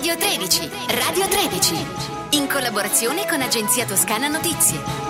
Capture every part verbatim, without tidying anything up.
Radio tredici, Radio tredici, in collaborazione con Agenzia Toscana Notizie.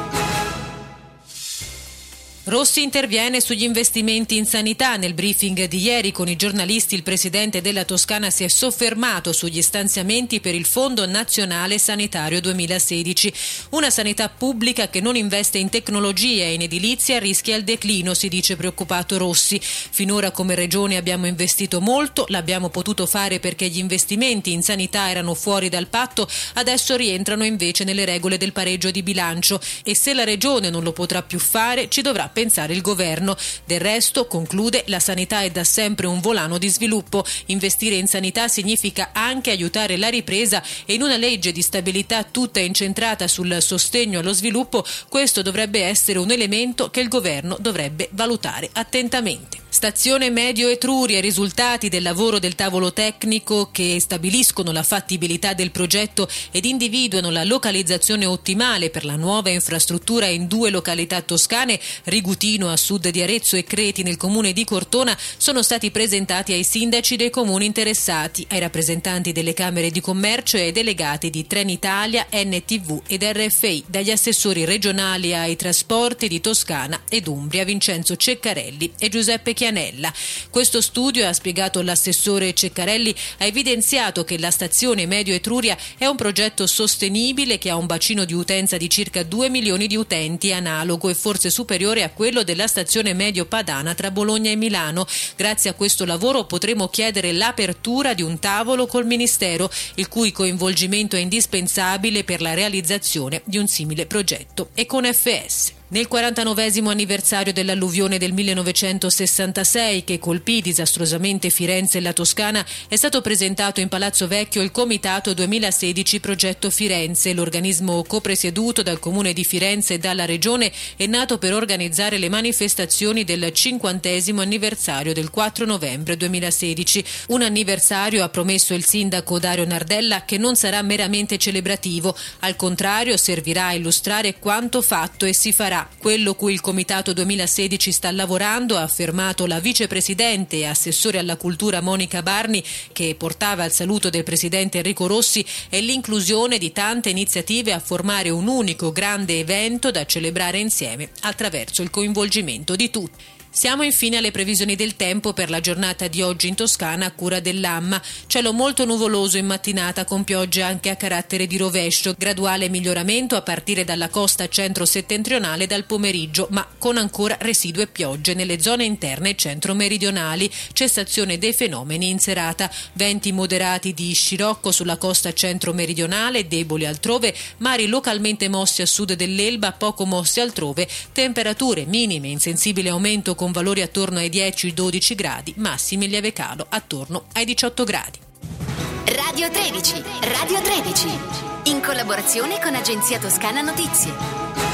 Rossi interviene sugli investimenti in sanità. Nel briefing di ieri con i giornalisti il presidente della Toscana si è soffermato sugli stanziamenti per il Fondo Nazionale Sanitario duemilasedici. Una sanità pubblica che non investe in tecnologia e in edilizia rischia il declino, si dice preoccupato Rossi. Finora come regione abbiamo investito molto, l'abbiamo potuto fare perché gli investimenti in sanità erano fuori dal patto, adesso rientrano invece nelle regole del pareggio di bilancio e se la regione non lo potrà più fare ci dovrà pensare il governo. Del resto, conclude, la sanità è da sempre un volano di sviluppo. Investire in sanità significa anche aiutare la ripresa e in una legge di stabilità tutta incentrata sul sostegno allo sviluppo, questo dovrebbe essere un elemento che il governo dovrebbe valutare attentamente. Stazione Medio Etruria, risultati del lavoro del tavolo tecnico che stabiliscono la fattibilità del progetto ed individuano la localizzazione ottimale per la nuova infrastruttura in due località toscane, Rigutino a sud di Arezzo e Creti nel comune di Cortona, sono stati presentati ai sindaci dei comuni interessati, ai rappresentanti delle camere di commercio e ai delegati di Trenitalia, N T V ed R F I, dagli assessori regionali ai trasporti di Toscana ed Umbria, Vincenzo Ceccarelli e Giuseppe Chianella. Questo studio, ha spiegato l'assessore Ceccarelli, ha evidenziato che la stazione Medio Etruria è un progetto sostenibile che ha un bacino di utenza di circa due milioni di utenti, analogo e forse superiore a quello della stazione Medio Padana tra Bologna e Milano. Grazie a questo lavoro potremo chiedere l'apertura di un tavolo col Ministero, il cui coinvolgimento è indispensabile per la realizzazione di un simile progetto, e con F S. Nel quarantanovesimo anniversario dell'alluvione del millenovecentosessantasei che colpì disastrosamente Firenze e la Toscana, è stato presentato in Palazzo Vecchio il Comitato duemilasedici Progetto Firenze. L'organismo copresieduto dal Comune di Firenze e dalla Regione è nato per organizzare le manifestazioni del cinquantesimo anniversario del quattro novembre duemilasedici. Un anniversario, ha promesso il sindaco Dario Nardella, che non sarà meramente celebrativo, al contrario servirà a illustrare quanto fatto e si farà. Quello cui il Comitato duemilasedici sta lavorando, ha affermato la vicepresidente e assessore alla cultura Monica Barni, che portava il saluto del presidente Enrico Rossi, è l'inclusione di tante iniziative a formare un unico grande evento da celebrare insieme attraverso il coinvolgimento di tutti. Siamo infine alle previsioni del tempo per la giornata di oggi in Toscana a cura dell'Amma. Cielo molto nuvoloso in mattinata con piogge anche a carattere di rovescio, graduale miglioramento a partire dalla costa centro-settentrionale dal pomeriggio, ma con ancora residue piogge nelle zone interne e centro-meridionali, cessazione dei fenomeni in serata, venti moderati di scirocco sulla costa centro-meridionale, deboli altrove, mari localmente mossi a sud dell'Elba, poco mossi altrove, temperature minime in sensibile aumento con valori attorno ai dieci dodici gradi, massimi lieve calo attorno ai diciotto gradi. Radio tredici, Radio tredici, in collaborazione con Agenzia Toscana Notizie.